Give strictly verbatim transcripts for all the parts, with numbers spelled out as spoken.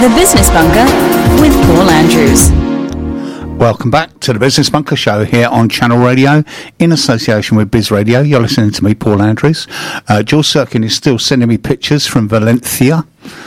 The Business Bunker with Paul Andrews. Welcome back to the Business Bunker Show here on Channel Radio in association with Biz Radio. You're listening to me, Paul Andrews. Uh, Jules Sirkin is still sending me pictures from Valencia,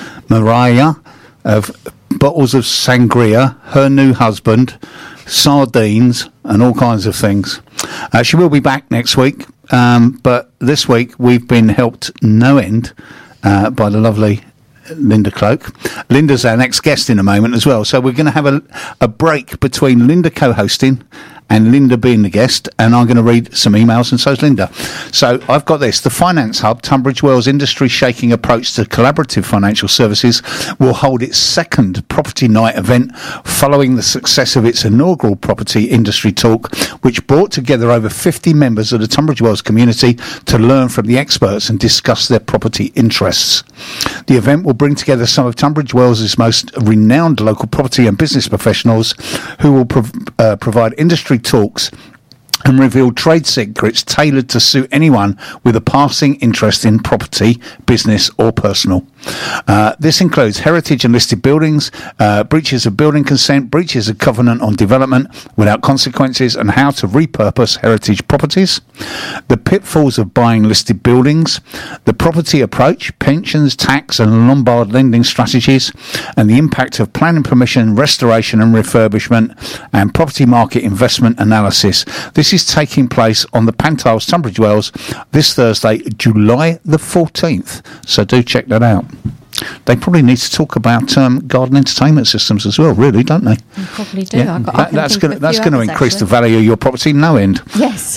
Maria, of bottles of sangria, her new husband, sardines, and all kinds of things. Uh, she will be back next week, um, but this week we've been helped no end uh, by the lovely Linda Cloak. Linda's our next guest in a moment as well, so we're going to have a, a break between Linda co-hosting and Linda being the guest, and I'm going to read some emails, and so's Linda. So I've got this. The Finance Hub, Tunbridge Wells industry-shaking approach to collaborative financial services, will hold its second property night event following the success of its inaugural property industry talk, which brought together over fifty members of the Tunbridge Wells community to learn from the experts and discuss their property interests. The event will bring together some of Tunbridge Wells' most renowned local property and business professionals who will prov- uh, provide industry talks and reveal trade secrets tailored to suit anyone with a passing interest in property, business or personal. Uh, this includes heritage and listed buildings, uh, breaches of building consent, breaches of covenant on development without consequences, and how to repurpose heritage properties, the pitfalls of buying listed buildings, the property approach, pensions, tax and Lombard lending strategies, and the impact of planning permission, restoration and refurbishment, and property market investment analysis. This is taking place on the Pantiles, Tunbridge Wells, this Thursday, July the fourteenth. So do check that out. They probably need to talk about um, garden entertainment systems as well, really, don't they? They probably do. Yeah. I got, that, I that's going that's to increase actually. the value of your property no end. Yes.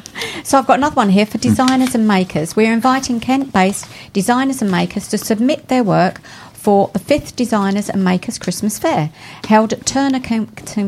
So I've got another one here for designers and makers. We're inviting Kent-based designers and makers to submit their work for the fifth Designers and Makers Christmas Fair, held at Turner Con-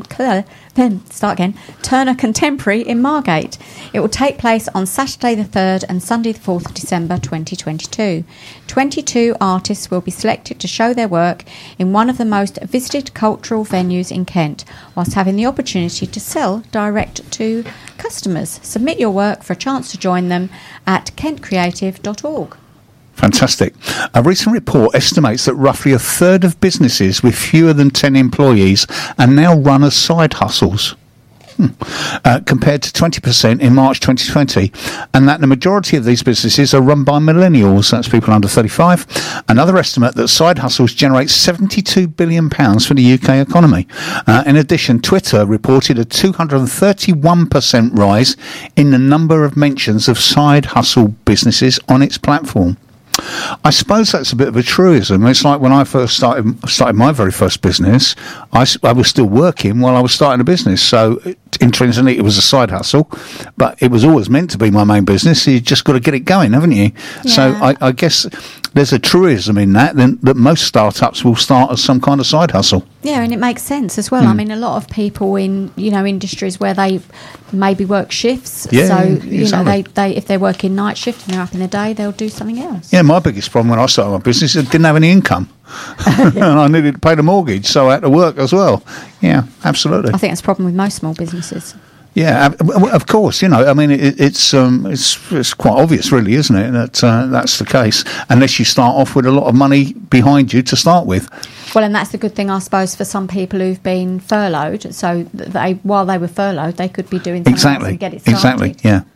Con- start again, Turner Contemporary in Margate. It will take place on Saturday the third and Sunday the fourth of December twenty twenty-two. twenty-two artists will be selected to show their work in one of the most visited cultural venues in Kent, whilst having the opportunity to sell direct to customers. Submit your work for a chance to join them at kent creative dot org. Fantastic. A recent report estimates that roughly a third of businesses with fewer than ten employees are now run as side hustles, hmm. uh, compared to twenty percent in March twenty twenty, and that the majority of these businesses are run by millennials, that's people under thirty-five. Another estimate that side hustles generate seventy-two billion pounds for the U K economy. Uh, in addition, Twitter reported a two hundred thirty-one percent rise in the number of mentions of side hustle businesses on its platform. I suppose that's a bit of a truism. It's like when I first started started my very first business, I, I was still working while I was starting a business. So intrinsically, it was a side hustle, but it was always meant to be my main business. You just got to get it going, haven't you? Yeah. So I, I guess there's a truism in that, then, that most startups will start as some kind of side hustle. Yeah, and it makes sense as well. Mm. I mean, a lot of people in, you know, industries where they maybe work shifts. Yeah, so, exactly. you know, they, they if they're working night shift and they're up in the day, they'll do something else. Yeah, my biggest problem when I started my business is I didn't have any income. And I needed to pay the mortgage, so I had to work as well. Yeah, absolutely. I think that's a problem with most small businesses. Yeah, of course. You know, I mean, it, it's um, it's it's quite obvious, really, isn't it? That uh, that's the case, unless you start off with a lot of money behind you to start with. Well, and that's the good thing, I suppose, for some people who've been furloughed. So they, while they were furloughed, they could be doing something exactly, else and get it started. Exactly. Yeah.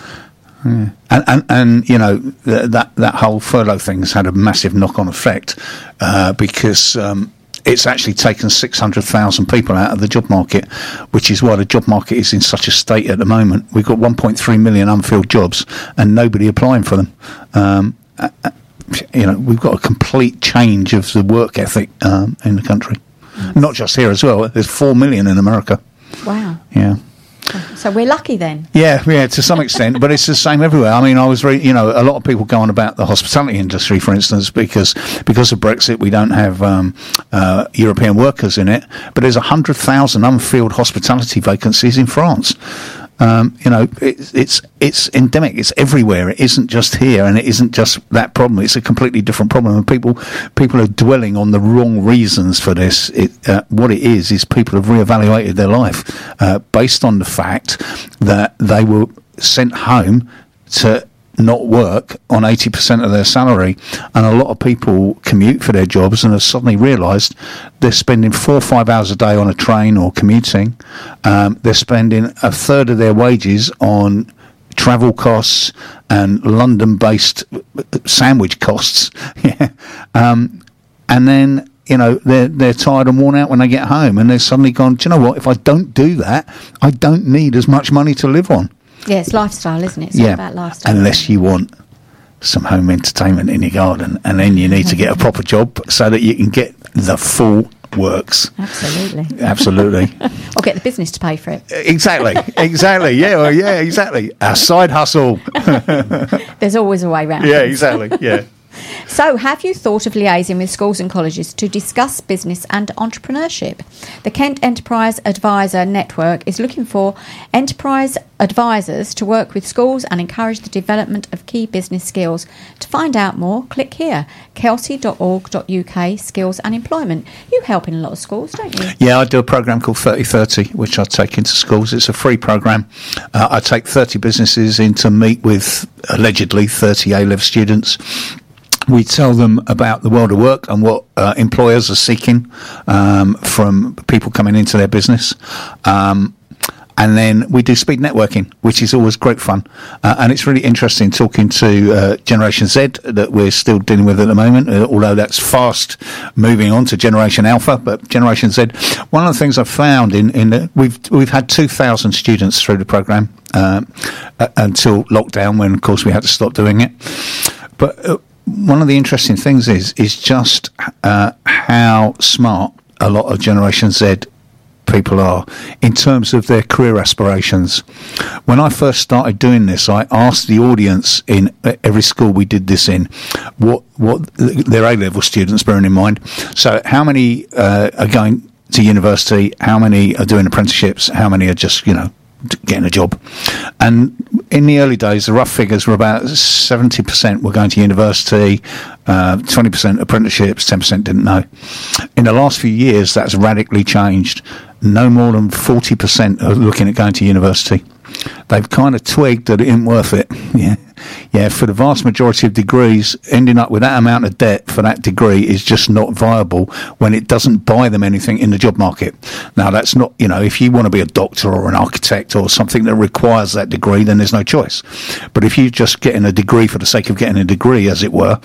Yeah. And, and and you know th- that that whole furlough thing has had a massive knock-on effect uh, because. Um, It's actually taken six hundred thousand people out of the job market, which is why the job market is in such a state at the moment. We've got one point three million unfilled jobs and nobody applying for them. Um, uh, you know, we've got a complete change of the work ethic um, in the country. Yes. Not just here as well. There's four million in America. Wow. Yeah. So we're lucky then. Yeah, yeah, to some extent, but it's the same everywhere. I mean, I was, re- you know, a lot of people go on about the hospitality industry, for instance, because because of Brexit, we don't have um, uh, European workers in it. But there's a hundred thousand unfilled hospitality vacancies in France. Um, you know, it, it's it's endemic. It's everywhere. It isn't just here, and it isn't just that problem. It's a completely different problem, and people people are dwelling on the wrong reasons for this. It, uh, what it is is people have reevaluated their life uh, based on the fact that they were sent home to not work on eighty percent of their salary, and a lot of people commute for their jobs and have suddenly realised they're spending four or five hours a day on a train or commuting. Um, they're spending a third of their wages on travel costs and London-based sandwich costs. yeah. Um, and then, you know, they're, they're tired and worn out when they get home, and they're suddenly gone, do you know what, if I don't do that, I don't need as much money to live on. Yeah, it's lifestyle, isn't it? It's yeah, all about lifestyle. Unless you want some home entertainment in your garden, and then you need to get a proper job so that you can get the full works. Absolutely. Absolutely. Or get the business to pay for it. Exactly. Exactly. Yeah, well, yeah, exactly. A side hustle. There's always a way round. Yeah, exactly. Yeah. So, have you thought of liaising with schools and colleges to discuss business and entrepreneurship? The Kent Enterprise Advisor Network is looking for enterprise advisors to work with schools and encourage the development of key business skills. To find out more, click here, kelsey dot org dot U K, Skills and Employment. You help in a lot of schools, don't you? Yeah, I do a programme called thirty thirty, which I take into schools. It's a free programme. Uh, I take thirty businesses in to meet with, allegedly, thirty A-level students. We tell them about the world of work and what uh, employers are seeking um, from people coming into their business. Um, and then we do speed networking, which is always great fun. Uh, and it's really interesting talking to uh, Generation Z that we're still dealing with at the moment, uh, although that's fast moving on to Generation Alpha. But Generation Z, one of the things I've found in, in the, we've we've had two thousand students through the programme uh, uh, until lockdown, when, of course, we had to stop doing it. But uh, one of the interesting things is is just uh, how smart a lot of Generation Z people are in terms of their career aspirations. When I first started doing this, I asked the audience in every school we did this in what what their A-level students, bearing in mind. So how many uh, are going to university? How many are doing apprenticeships? How many are just, you know, getting a job? And in the early days, the rough figures were about seventy percent were going to university, uh, twenty percent apprenticeships, ten percent didn't know. In the last few years, that's radically changed. No more than forty percent are looking at going to university. They've kind of twigged that it isn't worth it. Yeah, yeah. For the vast majority of degrees, ending up with that amount of debt for that degree is just not viable when it doesn't buy them anything in the job market. Now, that's not, you know, if you want to be a doctor or an architect or something that requires that degree, then there's no choice. But if you're just getting a degree for the sake of getting a degree, as it were,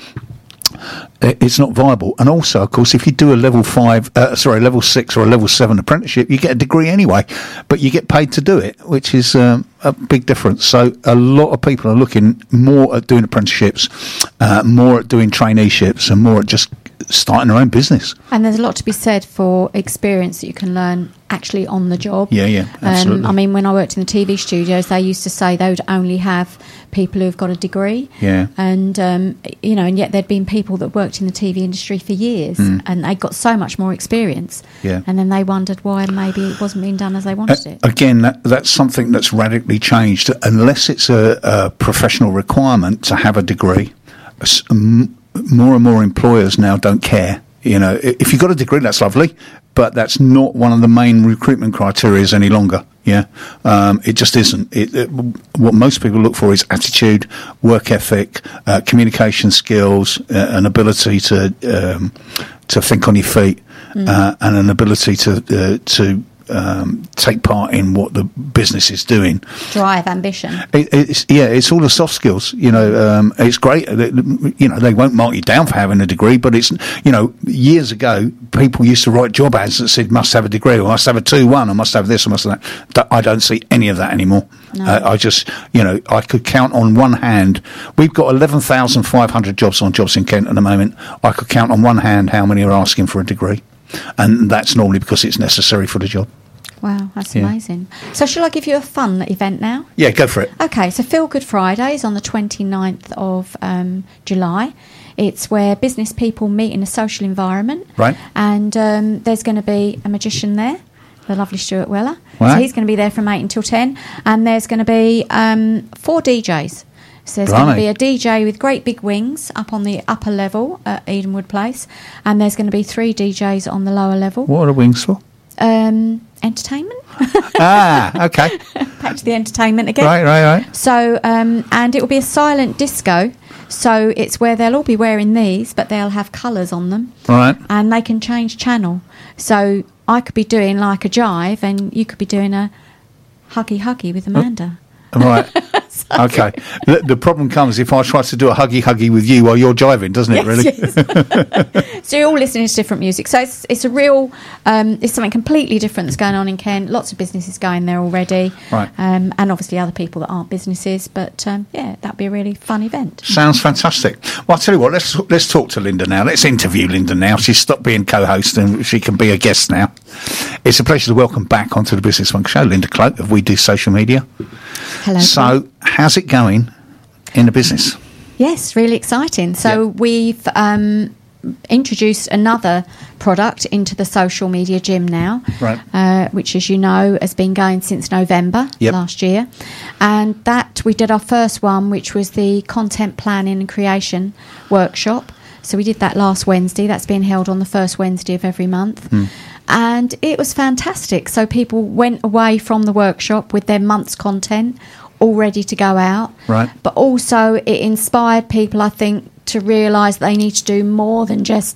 it's not viable. And also, of course, if you do a level five, uh, sorry, level six or a level seven apprenticeship, you get a degree anyway, but you get paid to do it, which is um, a big difference. So a lot of people are looking more at doing apprenticeships, uh, more at doing traineeships, and more at just starting their own business. And there's a lot to be said for experience that you can learn actually on the job. Yeah, yeah, absolutely. Um, I mean, when I worked in the T V studios, they used to say they would only have people who've got a degree. Yeah. And, um, you know, and yet there'd been people that worked in the T V industry for years mm. and they got so much more experience. Yeah. And then they wondered why maybe it wasn't being done as they wanted uh, it. Again, that, that's something that's radically changed. Unless it's a, a professional requirement to have a degree, um, more and more employers now don't care. You know, if you've got a degree, that's lovely, but that's not one of the main recruitment criteria any longer. Yeah, um, it just isn't. It, it, what most people look for is attitude, work ethic, uh, communication skills, uh, an ability to um, to think on your feet, mm. uh, and an ability to uh, to um, take part in what the business is doing. Drive, ambition. It, it's, yeah, it's all the soft skills. You know, um, it's great. You know, they won't mark you down for having a degree, but it's, you know, years ago, people used to write job ads that said must have a degree, or must have a two one, or must have this, or must have that. I don't see any of that anymore. No. Uh, I just, you know, I could count on one hand. We've got eleven thousand five hundred jobs on Jobs in Kent at the moment. I could count on one hand how many are asking for a degree. And that's normally because it's necessary for the job. Wow, that's yeah. amazing. So shall I give you a fun event now? Yeah, go for it. Okay, so Feel Good Friday is on the twenty-ninth of um, July. It's where business people meet in a social environment. Right. And um, there's going to be a magician there, the lovely Stuart Weller. Right. So he's going to be there from eight until ten. And there's going to be um, four D Js. So there's Blimey. going to be a D J with great big wings up on the upper level at Edenwood Place, and there's going to be three D Js on the lower level. What are the wings for? um, entertainment. Ah, okay. Back to the entertainment again. Right, right, right. So, um, and it will be a silent disco. So it's where they'll all be wearing these, but they'll have colours on them. Right. And they can change channel. So I could be doing like a jive and you could be doing a huggy huggy with Amanda. Right. Okay. The, the problem comes if I try to do a huggy huggy with you while you're jiving, doesn't it? Yes, Really? yes. So you're all listening to different music. So it's it's a real um, it's something completely different that's going on in Kent. Lots of businesses going there already, Right. Um, and obviously other people that aren't businesses. But um, yeah, that'd be a really fun event. Sounds fantastic. Well, I'll tell you what. Let's let's talk to Linda now. Let's interview Linda now. She's stopped being co-host and she can be a guest now. It's a pleasure to welcome back onto the Business Funk Show, Linda Cloak of We Do Social Media. Hello. So, how's it going in the business? Yes, really exciting. So Yeah. we've um, introduced another product into the social media gym now, Right. uh, which, as you know, has been going since November Yep. last year. And that we did our first one, which was the content planning and creation workshop. So we did that last Wednesday. That's being held on the first Wednesday of every month. Hmm. And it was fantastic. So people went away from the workshop with their month's content all ready to go out. Right. But also it inspired people, I think, to realise they need to do more than just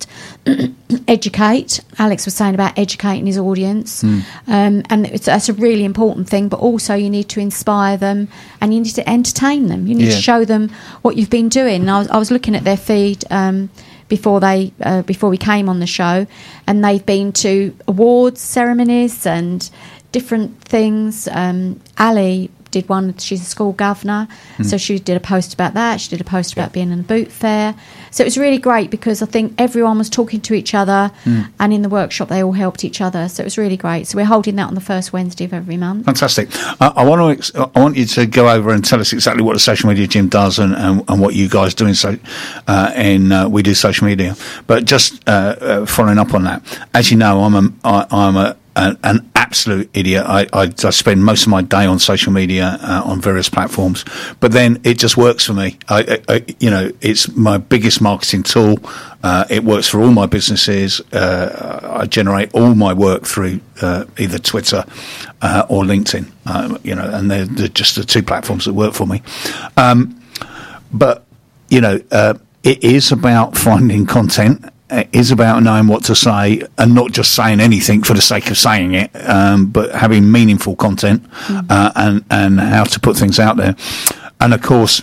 educate. Alex was saying about educating his audience. Mm. Um, and it's, that's a really important thing. But also you need to inspire them and you need to entertain them. You need Yeah. to show them what you've been doing. And I was, I was looking at their feed um, before they uh, before we came on the show, and they've been to awards ceremonies and different things. Um, Ali did one. She's a school governor, Mm. so she did a post about that. She did a post about being in a boot fair. So it was really great because I think everyone was talking to each other, Mm. and in the workshop they all helped each other. So it was really great. So we're holding that on the first Wednesday of every month. Fantastic. I, I want to. Ex- I want you to go over and tell us exactly what the social media gym does and, and, and what you guys do in so uh, in uh, We Do Social Media. But just uh, uh, following up on that, as you know, I'm a I, I'm a an, an absolute idiot. I, I, I spend most of my day on social media uh, on various platforms, but then it just works for me. I, I, I you know, it's my biggest marketing tool. Uh, it works for all my businesses. Uh, I generate all my work through uh, either Twitter uh, or LinkedIn. Uh, you know, and they're, they're just the two platforms that work for me. Um, but you know, uh, it is about finding content. It is about knowing what to say and not just saying anything for the sake of saying it, um, but having meaningful content mm. uh, and and how to put things out there. And of course,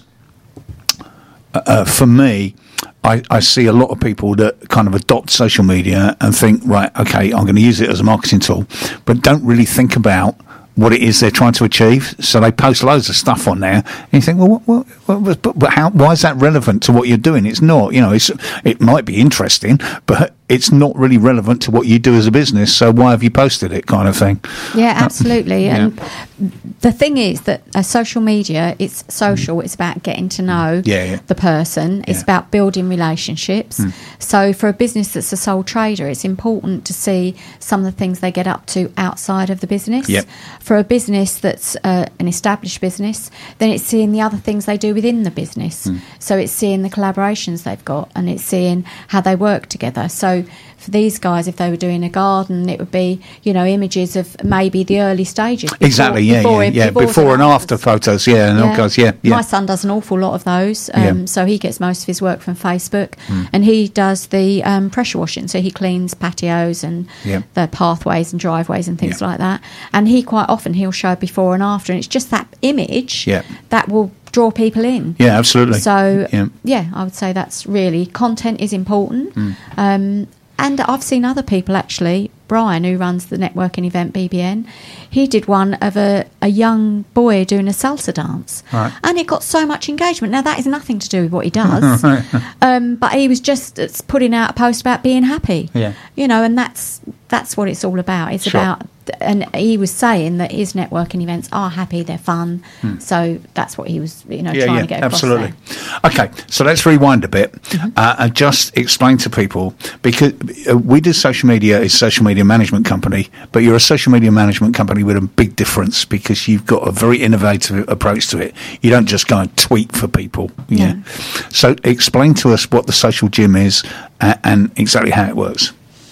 uh, for me, I, I see a lot of people that kind of adopt social media and think, right, okay, I'm going to use it as a marketing tool, but don't really think about what it is they're trying to achieve. So they post loads of stuff on there, and you think, well, what, what, what, but, but how? Why is that relevant to what you're doing? It's not. You know, it's it might be interesting, but it's not really relevant to what you do as a business. So why have you posted it, kind of thing? Yeah, absolutely. Yeah. And the thing is that uh, social media, it's social. It's about getting to know yeah, yeah. the person. It's yeah. about building relationships. Mm. So for a business that's a sole trader, it's important to see some of the things they get up to outside of the business. Yep. For a business that's uh, an established business, then it's seeing the other things they do within the business. Mm. So it's seeing the collaborations they've got, and it's seeing how they work together. So for these guys, if they were doing a garden, it would be, you know, images of maybe the early stages. Before, exactly, yeah, before, yeah, yeah. Before, before and after photos, yeah, and all goes, yeah, yeah. My son does an awful lot of those, um, yeah. so he gets most of his work from Facebook, mm. and he does the um, pressure washing, so he cleans patios and yeah. the pathways and driveways and things yeah. like that. And he quite often he'll show before and after, and it's just that image yeah. that will draw people in. Yeah, absolutely. So yeah, yeah I would say that's really, content is important. Mm. Um, and I've seen other people actually. Brian, who runs the networking event B B N, he did one of a, a young boy doing a salsa dance, right. and it got so much engagement. Now that has nothing to do with what he does, um, but he was just putting out a post about being happy. Yeah, you know, and that's that's what it's all about. It's sure. about, and he was saying that his networking events are happy, they're fun. Hmm. So that's what he was, you know, yeah, trying yeah, to get across absolutely. there. Okay, so let's rewind a bit Mm-hmm. uh, and just explain to people, because uh, We Do Social Media is a social media management company, but you're a social media management company with a big difference because you've got a very innovative approach to it. You don't just go and tweet for people. Yeah. No. So explain to us what the social gym is uh, and exactly how it works.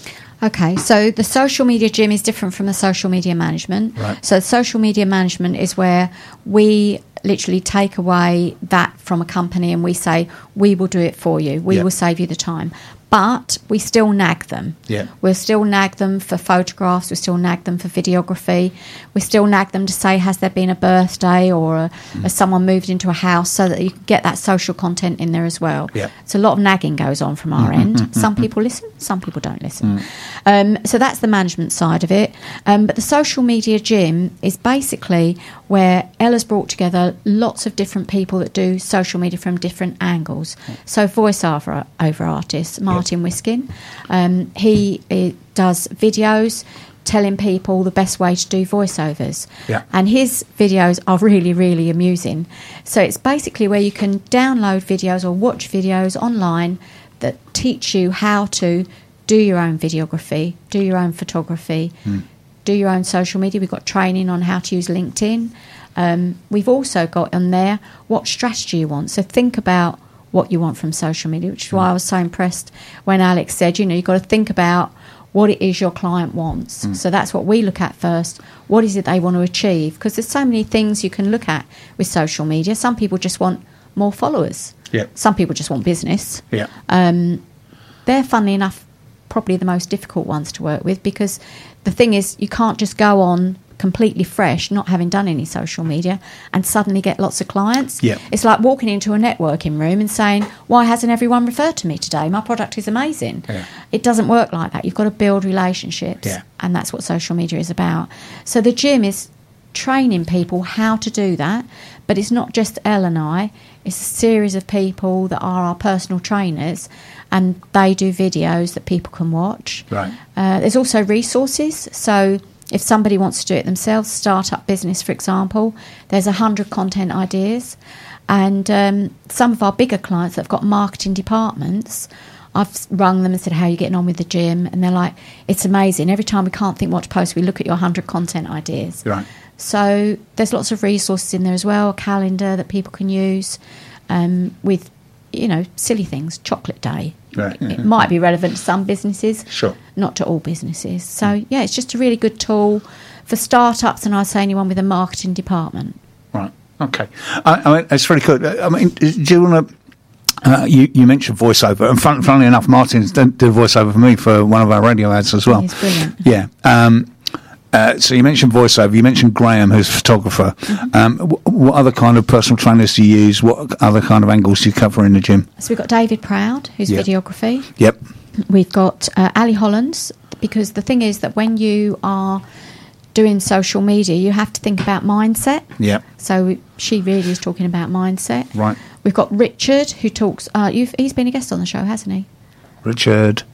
Okay, so the social media gym is different from the social media management. Right. So social media management is where we literally take away that from a company and we say, we will do it for you. We Yeah. will save you the time. But we still nag them. Yeah. We'll still nag them for photographs. We still nag them for videography. We still nag them to say, has there been a birthday or a, Mm. has someone moved into a house, so that you can get that social content in there as well. Yeah. So a lot of nagging goes on from our end. Some people listen, some people don't listen. Um, so that's the management side of it. Um, but the social media gym is basically where Ella's brought together lots of different people that do social media from different angles. So voiceover over artists, Martin Wiskin, um, he uh, does videos telling people the best way to do voiceovers. Yeah. And his videos are really, really amusing. So it's basically where you can download videos or watch videos online that teach you how to do your own videography, do your own photography, Mm. do your own social media. We've got training on how to use LinkedIn. Um, we've also got on there what strategy you want. So think about what you want from social media, which is why I was so impressed when Alex said, you know, you've got to think about what it is your client wants. Mm. So that's what we look at first. What is it they want to achieve? Because there's so many things you can look at with social media. Some people just want more followers. Yeah. Some people just want business. Yeah. Um, they're, funnily enough, probably the most difficult ones to work with, because the thing is, you can't just go on completely fresh, not having done any social media, and suddenly get lots of clients. Yeah. It's like walking into a networking room and saying, why hasn't everyone referred to me today? My product is amazing. Yeah. It doesn't work like that. You've got to build relationships, Yeah. and that's what social media is about. So the gym is training people how to do that, but it's not just Elle and I, it's a series of people that are our personal trainers, and they do videos that people can watch. Right. Uh, there's also resources. So if somebody wants to do it themselves, start up business, for example, there's a hundred content ideas. And um, some of our bigger clients that have got marketing departments, I've rung them and said, how are you getting on with the gym? And they're like, it's amazing. Every time we can't think what to post, we look at your hundred content ideas. Right. So there's lots of resources in there as well, a calendar that people can use um, with, you know, silly things, chocolate day. Right. It might be relevant to some businesses, Sure. not to all businesses. So, yeah, it's just a really good tool for startups, and I'd say anyone with a marketing department. Right. Okay. I, I mean, it's really good. I mean, do you want to? Uh, you, you mentioned voiceover, and fun, funnily enough, Martin's done, did a voiceover for me for one of our radio ads as well. He's brilliant. Yeah. Um, uh, so you mentioned voiceover. You mentioned Graham, who's a photographer. Mm-hmm. Um, wh- what other kind of personal trainers do you use? What other kind of angles do you cover in the gym? So we've got David Proud, who's Yeah. videography. Yep. We've got uh, Ali Hollands, because the thing is that when you are doing social media, you have to think about mindset. Yep. So she really is talking about mindset. Right. We've got Richard, who talks. Uh, you've, he's been a guest on the show, hasn't he? Richard.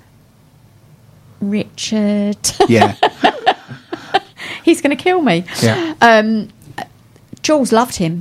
Richard. Yeah. He's going to kill me. Yeah. Um, Jules loved him.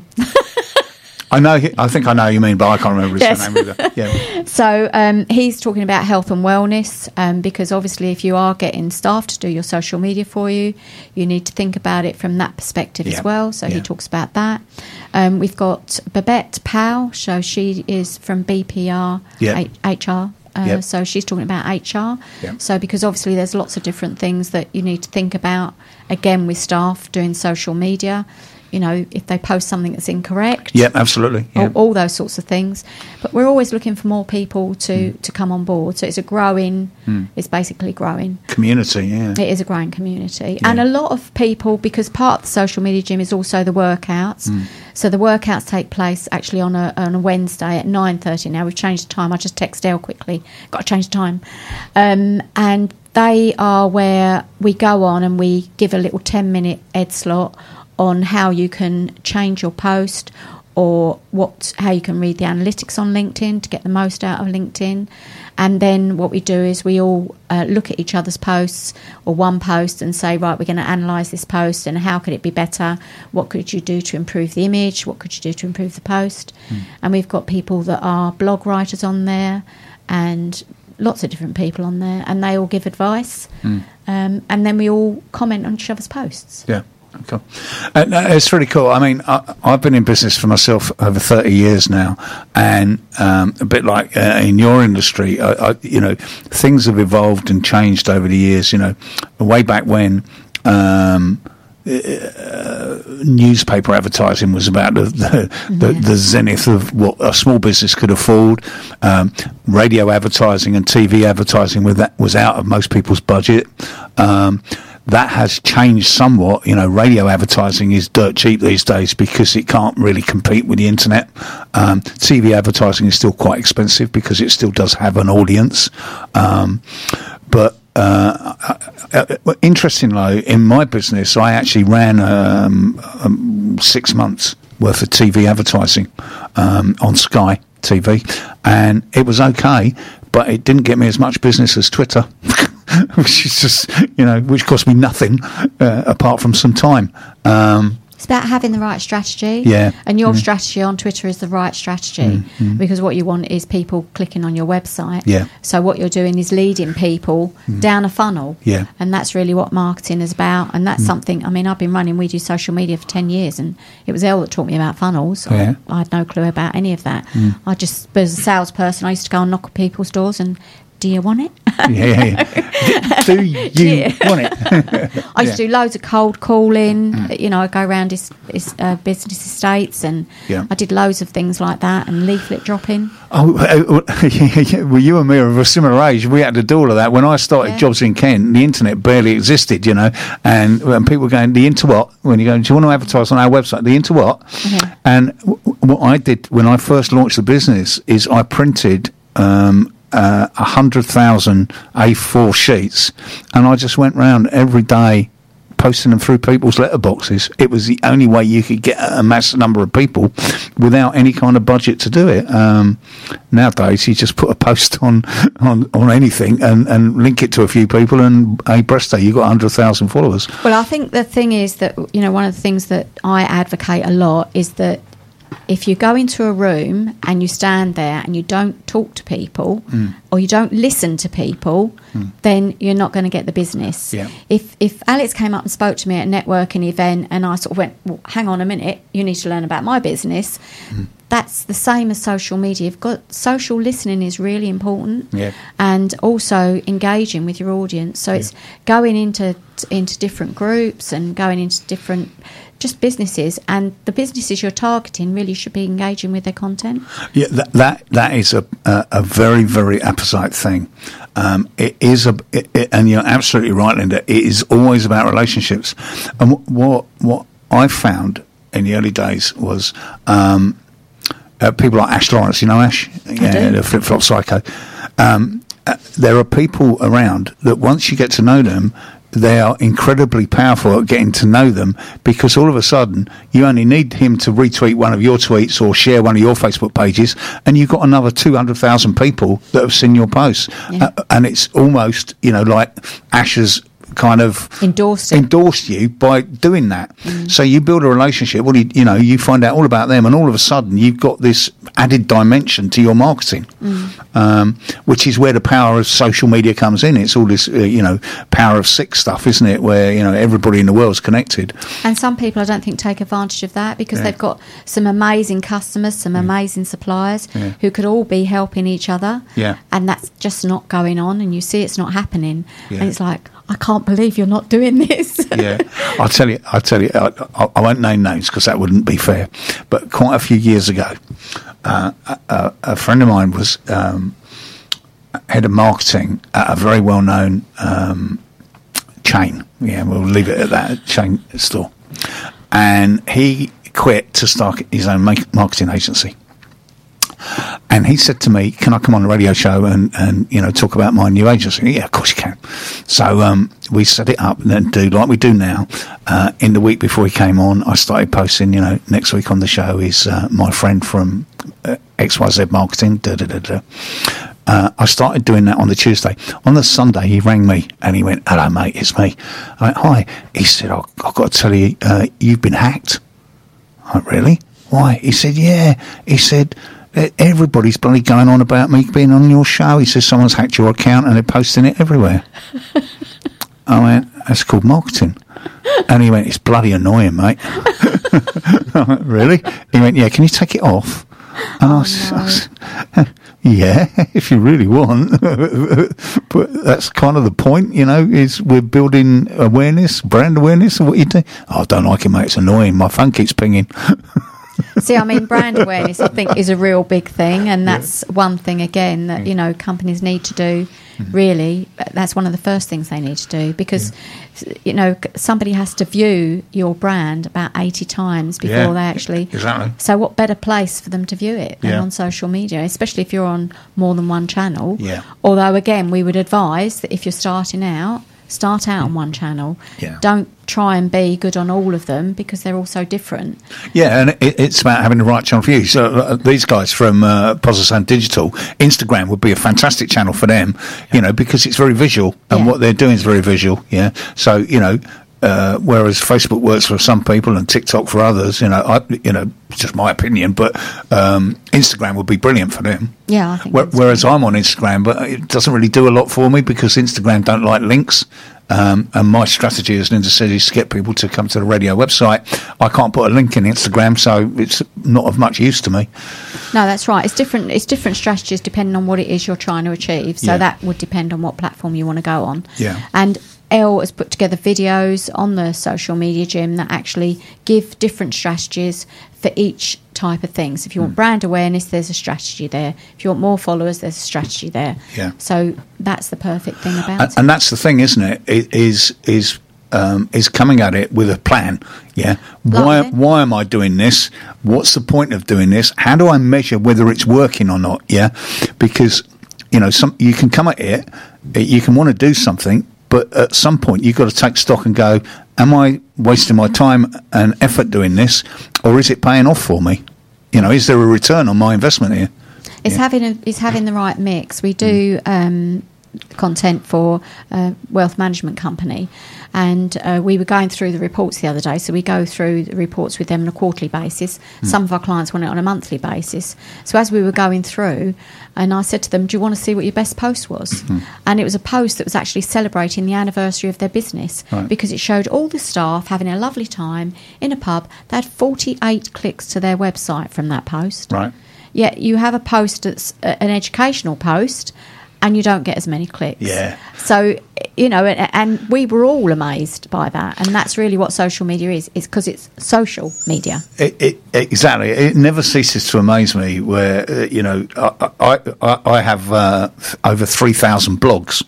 I know. he- I think I know what you mean, but I can't remember his Yes. name either. Yeah. So um, he's talking about health and wellness, um, because obviously if you are getting staff to do your social media for you, you need to think about it from that perspective Yeah. as well. So Yeah. he talks about that. Um, we've got Babette Powell, so she is from B P R, Yeah. H- H R. Uh, Yep. So she's talking about H R. Yep. So because obviously there's lots of different things that you need to think about, again, with staff doing social media. You know, if they post something that's incorrect. Yeah. Absolutely. Yeah. all, all those sorts of things. But we're always looking for more people to, to come on board. So it's a growing, Mm. it's basically growing. Community. Yeah. It is a growing community. Yeah. And a lot of people, because part of the social media gym is also the workouts. Mm. So the workouts take place actually on a, on a Wednesday at nine thirty now. We've changed the time. I just text Dale quickly. Got to change the time. Um, and they are where we go on and we give a little ten-minute ed slot on how you can change your post, or what how you can read the analytics on LinkedIn to get the most out of LinkedIn. And then what we do is we all uh, look at each other's posts, or one post, and say, right, we're going to analyse this post and how could it be better? What could you do to improve the image? What could you do to improve the post? Mm. And we've got people that are blog writers on there, and lots of different people on there, and they all give advice. Mm. Um, and then we all comment on each other's posts. Yeah. Cool. Uh, no, it's really cool. I mean, I, I've been in business for myself over thirty years now, and um, a bit like uh, in your industry, I, I, you know, things have evolved and changed over the years. You know, way back when. Um, Uh, newspaper advertising was about the the, the the zenith of what a small business could afford. Um, radio advertising and T V advertising with that was out of most people's budget. Um, that has changed somewhat. You know, radio advertising is dirt cheap these days because it can't really compete with the internet. Um, T V advertising is still quite expensive because it still does have an audience. Um, but Uh, uh, uh, interestingly, in my business, I actually ran um, um, six months worth of T V advertising um, on Sky T V, and it was okay, but it didn't get me as much business as Twitter, which is just, you know, which cost me nothing uh, apart from some time. Um, It's about having the right strategy. Yeah. And your mm. strategy on Twitter is the right strategy mm. because what you want is people clicking on your website. Yeah. So what you're doing is leading people mm. down a funnel. Yeah. And that's really what marketing is about. And that's mm. something, I mean, I've been running We Do Social Media for ten years, and it was Elle that taught me about funnels. Yeah. I, I had no clue about any of that. Mm. I just, as a salesperson, I used to go and knock on people's doors and, do you want it? yeah, yeah. Do you yeah. want it? I used yeah. to do loads of cold calling. Mm. You know, I go around his, his uh, business estates, and yeah. I did loads of things like that, and leaflet dropping. Oh, well, you and me are of a similar age. We had to do all of that. When I started yeah. jobs in Kent, the internet barely existed, you know, and, and people were going, the inter what? When you go, do you want to advertise on our website? The inter what? Okay. And w- what I did when I first launched the business is I printed um, uh, one hundred thousand A four sheets, and I just went round every day posting them through people's letterboxes. It was the only way you could get a mass number of people without any kind of budget to do it. Um, nowadays, you just put a post on, on, on anything and, and link it to a few people, and hey, presto, you've got one hundred thousand followers. Well, I think the thing is that, you know, one of the things that I advocate a lot is that if you go into a room and you stand there and you don't talk to people mm. or you don't listen to people, mm. then you're not going to get the business. Yeah. If if Alex came up and spoke to me at a networking event and I sort of went, well, hang on a minute, you need to learn about my business, mm. that's the same as social media. You've got social listening is really important, yeah. and also engaging with your audience. So yeah. it's going into into different groups and going into different just businesses, and the businesses you're targeting really should be engaging with their content. Yeah, that that, that is a, a a very very apposite thing. Um, it is a, it, it, and you're absolutely right, Linda. It is always about relationships, and what what, what I found in the early days was um, uh, people like Ash Lawrence. You know Ash, yeah, the Flip Flop Psycho. Um, uh, there are people around that once you get to know them, they are incredibly powerful at getting to know them, because all of a sudden you only need him to retweet one of your tweets or share one of your Facebook pages, and you've got another two hundred thousand people that have seen your posts. Yeah. Uh, and it's almost, you know, like Ash's kind of endorsed, it. endorsed you by doing that. Mm. So you build a relationship, well, you, you know, you find out all about them, and all of a sudden you've got this added dimension to your marketing, mm. um, which is where the power of social media comes in. It's all this, uh, you know, power of six stuff, isn't it? Where, you know, everybody in the world's connected. And some people, I don't think, take advantage of that because yeah. they've got some amazing customers, some yeah. amazing suppliers yeah. who could all be helping each other. Yeah. And that's just not going on, and you see it's not happening. Yeah. And it's like, I can't believe you're not doing this. yeah, I'll tell you. I'll tell you. I, I won't name names because that wouldn't be fair. But quite a few years ago, uh, a, a friend of mine was um, head of marketing at a very well-known um, chain. Yeah, we'll leave it at that, chain store. And he quit to start his own marketing agency. And he said to me, can I come on the radio show and, and you know, talk about my new agency? Yeah, of course you can. So um, we set it up and then do like we do now. Uh, in the week before he came on, I started posting, you know, next week on the show is uh, my friend from uh, X Y Z Marketing. Da, da, da, da. Uh, I started doing that on the Tuesday. On the Sunday, he rang me and he went, hello, mate, it's me. I went, hi. He said, oh, I've got to tell you, uh, you've been hacked. I went, really? Why? He said, yeah. He said, everybody's bloody going on about me being on your show. He says someone's hacked your account and they're posting it everywhere. I went, that's called marketing. And he went, it's bloody annoying, mate. I went, really? He went, yeah, can you take it off? And oh, I, s- no. I s- yeah, if you really want. But that's kind of the point, you know, is we're building awareness, brand awareness of what you do. Oh, I don't like it, mate. It's annoying. My phone keeps pinging. See, I mean, brand awareness, I think, is a real big thing, and that's yeah. one thing, again, that, you know, companies need to do, really. That's one of the first things they need to do, because, yeah. you know, somebody has to view your brand about eighty times before yeah, they actually... Exactly. So what better place for them to view it than yeah. on social media, especially if you're on more than one channel. Yeah. Although, again, we would advise that if you're starting out, start out on one channel. Yeah. Don't try and be good on all of them, because they're all so different. Yeah, and it, it's about having the right channel for you. So uh, these guys from uh, Pozzosan Digital, Instagram would be a fantastic channel for them, yeah. you know, because it's very visual, and yeah. what they're doing is very visual. Yeah, so you know. Uh, whereas Facebook works for some people and TikTok for others, you know, I, you know, it's just my opinion, but um, Instagram would be brilliant for them. Yeah, I think. Where, whereas I'm on Instagram, but it doesn't really do a lot for me, because Instagram don't like links. Um, and my strategy, as Linda said, is to get people to come to the radio website. I can't put a link in Instagram, so it's not of much use to me. No, that's right. It's different. It's different strategies depending on what it is you're trying to achieve. So yeah. that would depend on what platform you want to go on. Yeah. And Elle has put together videos on the social media gym that actually give different strategies for each type of thing. So if you want mm. brand awareness, there's a strategy there. If you want more followers, there's a strategy there. Yeah. So that's the perfect thing about and, it. And that's the thing, isn't it? It is is um, is coming at it with a plan. Yeah. Why Lovely. why am I doing this? What's the point of doing this? How do I measure whether it's working or not? Yeah. Because you know, some you can come at it, you can want to do something, but at some point you've got to take stock and go, am I wasting my time and effort doing this, or is it paying off for me? You know, is there a return on my investment here? It's yeah. having a, it's having the right mix. We do um, content for a wealth management company, and uh, we were going through the reports the other day. So we go through the reports with them on a quarterly basis. Mm. Some of our clients want it on a monthly basis. So as we were going through, and I said to them, do you want to see what your best post was? Mm. And it was a post that was actually celebrating the anniversary of their business, right. because it showed all the staff having a lovely time in a pub. They had forty-eight clicks to their website from that post. Right. Yet you have a post that's an educational post, and you don't get as many clicks. Yeah. So, you know, and, and we were all amazed by that. And that's really what social media is, is because it's social media. It, it, exactly. It never ceases to amaze me where, uh, you know, I, I, I, I have uh, over three thousand blogs,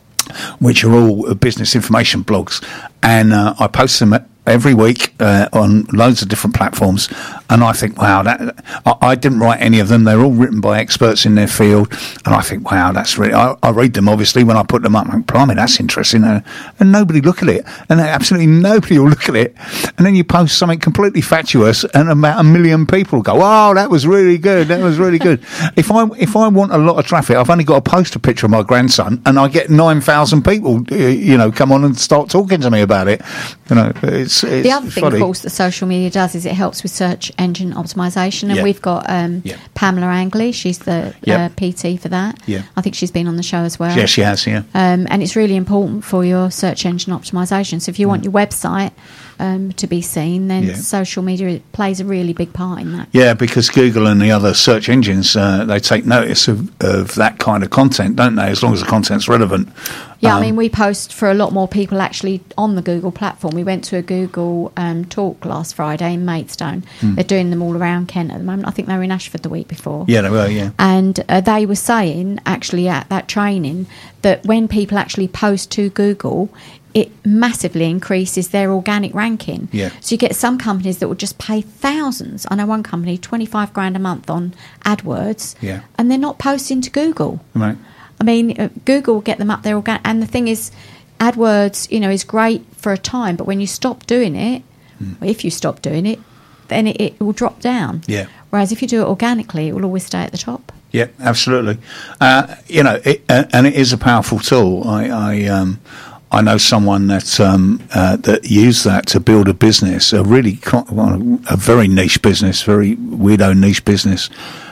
which are all business information blogs. And uh, I post them every week uh, on loads of different platforms, and I think, wow, that I, I didn't write any of them. They're all written by experts in their field, and I think, wow, that's really. I, I read them obviously when I put them up. I'm like, blimey, that's interesting, and, and nobody look at it, and absolutely nobody will look at it. And then you post something completely fatuous, and about a million people go, oh, that was really good, that was really good. if I if I want a lot of traffic, I've only got to post a picture of my grandson, and I get nine thousand people, you know, come on and start talking to me about it. You know, it's. It's the other thing, funny. of course, that social media does is it helps with search engine optimization, and yeah. we've got um, yeah. Pamela Angley. She's the yep. uh, P T for that. Yeah. I think she's been on the show as well. Yeah, she has. Yeah, um, and it's really important for your search engine optimization. So if you mm. want your website um, to be seen, then yeah. social media plays a really big part in that. Yeah, because Google and the other search engines, uh, they take notice of, of that kind of content, don't they? As long as the content's relevant. Yeah, um, I mean, we post for a lot more people actually on the Google platform. We went to a Google um, talk last Friday in Maidstone. Mm. They're doing them all around Kent at the moment. I think they were in Ashford the week before. Yeah, they were, yeah. And uh, they were saying, actually, at that training, that when people actually post to Google, it massively increases their organic ranking. Yeah. So you get some companies that will just pay thousands. I know one company, twenty-five grand a month on AdWords, yeah. and they're not posting to Google. Right. I mean, uh, Google will get them up there. Organ- and the thing is, AdWords, you know, is great for a time, but when you stop doing it, mm. if you stop doing it, then it, it will drop down. Yeah. Whereas if you do it organically, it will always stay at the top. Yeah, absolutely. Uh, you know, it, uh, and it is a powerful tool. I, I, um, I know someone that um, uh, that used that to build a business, a really well, a very niche business, very weirdo niche business.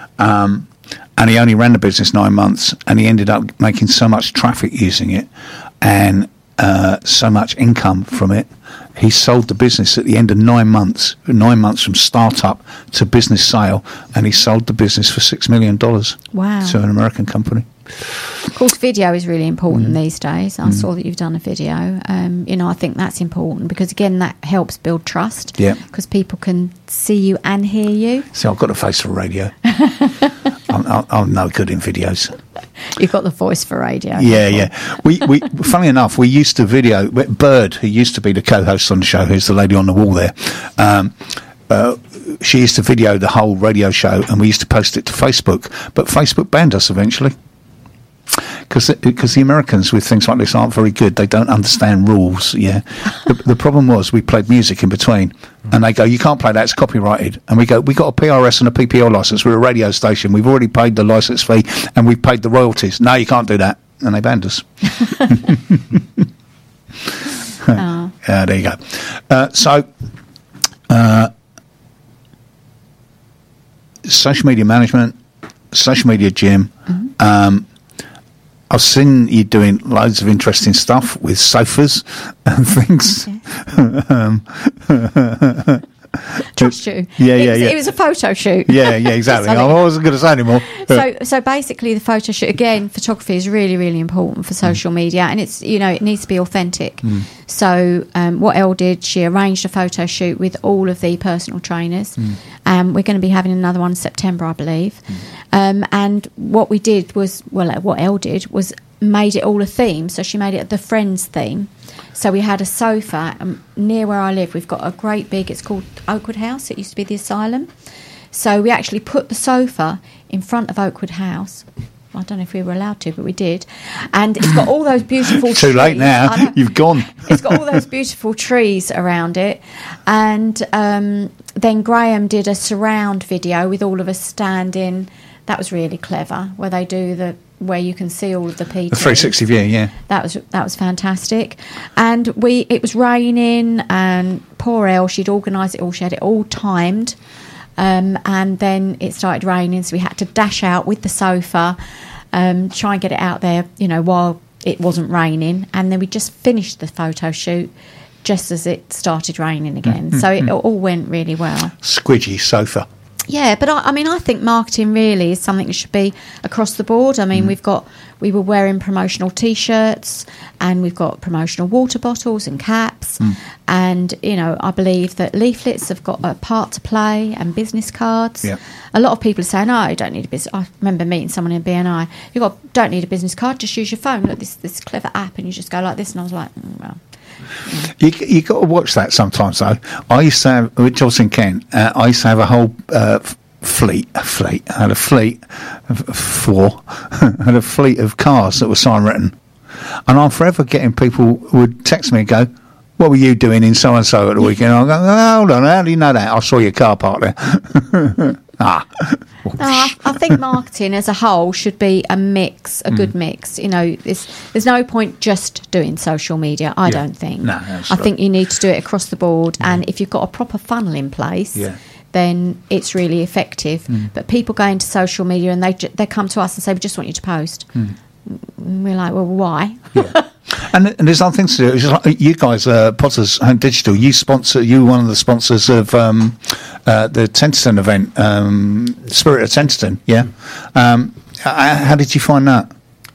Um, And he only ran the business nine months, and he ended up making so much traffic using it, and uh, so much income from it. He sold the business at the end of nine months, nine months from start-up to business sale, and he sold the business for six million dollars Wow. to an American company. Of course, video is really important mm. these days. I mm. saw that you've done a video. Um, you know, I think that's important because, again, that helps build trust. Yeah. Because people can see you and hear you. See, I've got a face for radio. I'm, I'm, I'm no good in videos. You've got the voice for radio. Yeah, yeah. We, we, funny enough, we used to video Bird, who used to be the co-host on the show, who's the lady on the wall there. Um, uh, she used to video the whole radio show, and we used to post it to Facebook. But Facebook banned us eventually. Because the Americans with things like this aren't very good. They don't understand rules, yeah. the, the problem was we played music in between, and they go, you can't play that, it's copyrighted. And we go, we got a P R S and a P P L licence, we're a radio station, we've already paid the licence fee, and we've paid the royalties. No, you can't do that. And they banned us. Oh. Uh, there you go. Uh, so, uh, social media management, social media gym, mm-hmm. um, I've seen you doing loads of interesting stuff with sofas and things. Okay. um, Trust you. Yeah, it yeah, was, yeah. It was a photo shoot. Yeah, yeah, exactly. I wasn't going to say anymore. So, so basically, the photo shoot again. Photography is really, really important for social mm. media, and it's you know it needs to be authentic. Mm. So, um, what Elle did, she arranged a photo shoot with all of the personal trainers. Mm. Um, we're going to be having another one in September, I believe. Mm. Um, and what we did was, well, what Elle did was made it all a theme. So she made it the Friends theme. So we had a sofa um, near where I live. We've got a great big, it's called Oakwood House. It used to be the asylum. So we actually put the sofa in front of Oakwood House. I don't know if we were allowed to, but we did. And it's got all those beautiful Too trees. late now. You've gone. It's got all those beautiful trees around it. And um, then Graham did a surround video with all of us standing. That was really clever, where they do the where you can see all of the P T. The three sixty view, yeah. That was that was fantastic. And we it was raining, and poor Elle, she'd organised it all. She had it all timed. Um, and then it started raining, so we had to dash out with the sofa, um, try and get it out there, you know, while it wasn't raining. And then we just finished the photo shoot just as it started raining again. Mm-hmm. So it all went really well. Squidgy sofa. Yeah, but I, I mean, I think marketing really is something that should be across the board. I mean, mm. we've got, we were wearing promotional T-shirts, and we've got promotional water bottles and caps. Mm. And, you know, I believe that leaflets have got a part to play, and business cards. Yeah. A lot of people are saying, oh, you don't need a business. I remember meeting someone in B N I. You got don't need a business card, just use your phone. Look, this this clever app, and you just go like this. And I was like, mm, well. You you got to watch that sometimes though. I used to have with Johnson Kent. Uh, I used to have a whole uh, fleet, a fleet. I had a fleet of four. I had a fleet of cars that were sign written, and I'm forever getting people who would text me and go, "What were you doing in so and so at the weekend?" I go, oh, "Hold on, how do you know that? I saw your car parked there." ah. No, I, I think marketing as a whole should be a mix, a mm. good mix. You know, there's, there's no point just doing social media, I yeah. don't think. No, I think you need to do it across the board. Mm. And if you've got a proper funnel in place, yeah. then it's really effective. Mm. But people go into social media and they they come to us and say, we just want you to post. Mm. We're like, well, why? Yeah. And, and there's other things to do. It's just like you guys, uh, Potters Home Digital, you sponsor, you one of the sponsors of um, uh, the Tenterton event, um, Spirit of Tenterton, yeah? Um, how did you find that?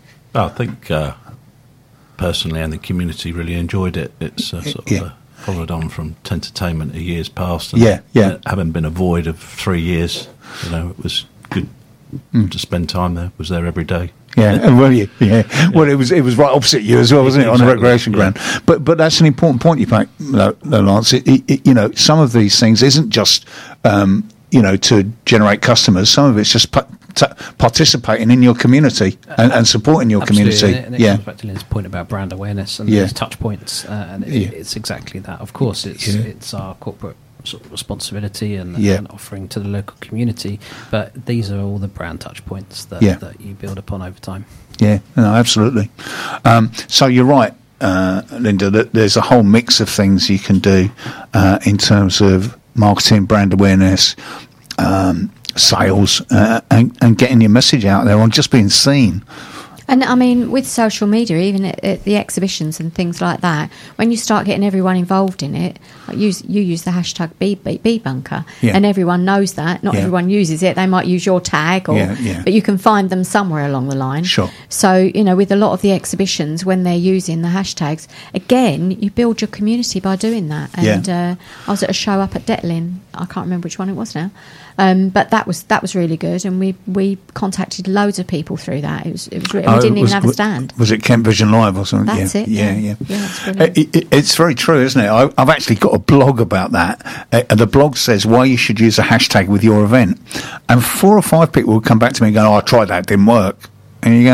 I think uh, personally, and the community really enjoyed it. It's uh, sort of yeah. uh, followed on from Tentertainment of years past. And yeah, yeah. Having been a void of three years, you know, it was good mm. to spend time there. Was there every day. Yeah, and well, you, yeah. yeah. Well, it was it was right opposite you as well, wasn't it, exactly. on the recreation ground? Yeah. But but that's an important point you make, though, Lance. It, it, you know, some of these things isn't just um, you know to generate customers. Some of it's just pa- t- participating in your community and, and supporting your Absolutely. community. And it, and it yeah, comes back to Lynn's point about brand awareness and yeah. these touch points, uh, and it, yeah. it's exactly that. Of course, it's yeah. it's our corporate sort of responsibility and, yeah. and offering to the local community, but these are all the brand touch points that, yeah. that you build upon over time. Yeah, no, absolutely. Um, so you're right, uh, Linda, that there's a whole mix of things you can do uh, in terms of marketing, brand awareness, um, sales, uh, and, and getting your message out there on just being seen. And I mean, with social media, even at, at the exhibitions and things like that, when you start getting everyone involved in it, like use, you use the hashtag B, B, B Bunker, Yeah. and everyone knows that. Not Yeah. everyone uses it. They might use your tag, or Yeah, yeah. but you can find them somewhere along the line. Sure. So, you know, with a lot of the exhibitions, when they're using the hashtags, again, you build your community by doing that. And Yeah. uh, I was at a show up at Detlin. I can't remember which one it was now. Um, but that was that was really good, and we, we contacted loads of people through that. It was it was. Re- Oh, we didn't was- even have a was- stand. Was it Kent Vision Live or something? That's yeah. it, Yeah, yeah. yeah. Yeah, it's brilliant. Uh, it- it- it's very true, isn't it? I, I've actually got a blog about that. Uh, and the blog says why you should use a hashtag with your event. And four or five people would come back to me and go, oh, I tried that, it didn't work. And you go,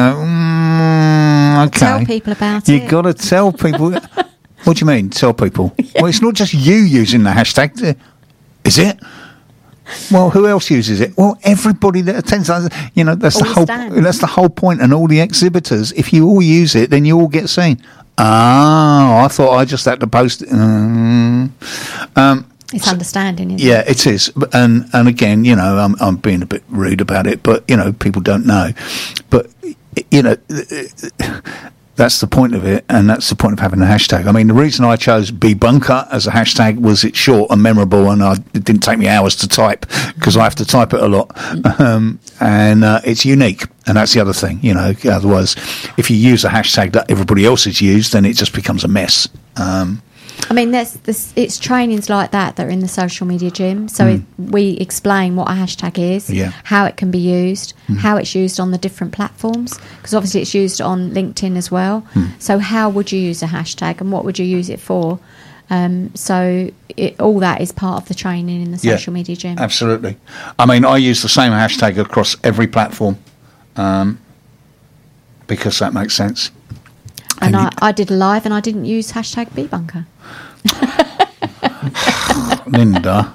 mm, okay. Tell people about you it. got to tell people. What do you mean, tell people? Well, it's not just you using the hashtag, is it? Well, who else uses it? Well, everybody that attends. You know, that's All the the whole. stands. That's the whole point. And all the exhibitors, if you all use it, then you all get seen. Oh, I thought I just had to post it. Mm. Um, It's understanding, isn't yeah, it? it is. But- And and again, you know, I'm I'm being a bit rude about it, but you know, people don't know. But you know, that's the point of it, and that's the point of having a hashtag. I mean, the reason I chose B Bunker as a hashtag was it's short and memorable, and I, it didn't take me hours to type because I have to type it a lot, um, and uh, it's unique. And that's the other thing, you know. Otherwise, if you use a hashtag that everybody else has used, then it just becomes a mess. Um, I mean, there's this. It's trainings like that that are in the social media gym. So it, we explain what a hashtag is, Yeah. how it can be used, how it's used on the different platforms, because obviously it's used on LinkedIn as well. So how would you use a hashtag, and what would you use it for? Um, so it, all that is part of the training in the Yeah, social media gym. Absolutely. I mean, I use the same hashtag across every platform um, because that makes sense. And And I, I did a live, and I didn't use hashtag B Bunker. Linda.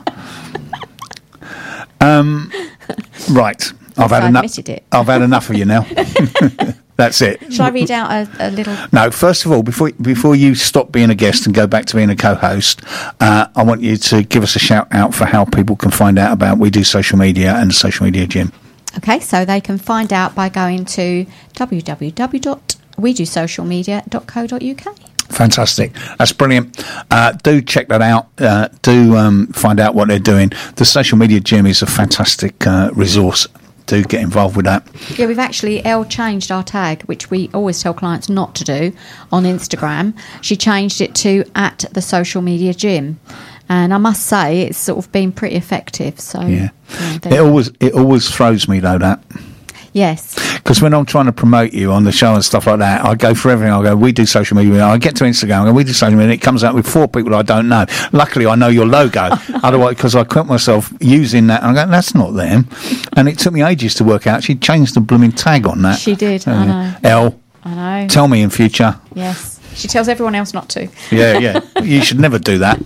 Um, right. I've had I enough. admitted it. I've had enough of you now. That's it. Shall I read out a, a little? No, first of all, before before you stop being a guest and go back to being a co-host, uh, I want you to give us a shout out for how people can find out about We Do Social Media and the Social Media Gym. Okay, so they can find out by going to w w w dot we do social media dot co dot u k. Fantastic. That's brilliant. Uh, do check that out. Uh, do um, find out what they're doing. The Social Media Gym is a fantastic uh, resource. Do get involved with that. Yeah, we've actually, Elle changed our tag, which we always tell clients not to do on Instagram. She changed it to at the social media gym. And I must say, it's sort of been pretty effective. So, Yeah. yeah, there It you go. always it always throws me though, that. Yes. Because when I'm trying to promote you on the show and stuff like that, I go for everything. I go, we do social media. I get to Instagram, I go, we do social media, and it comes out with four people I don't know. Luckily, I know your logo. Oh, no. Otherwise, because I quit myself using that, I go, that's not them. And it took me ages to work out. She changed the blooming tag on that. She did, I know. Elle, I know. tell me in future. Yes. She tells everyone else not to. Yeah, yeah. You should never do that.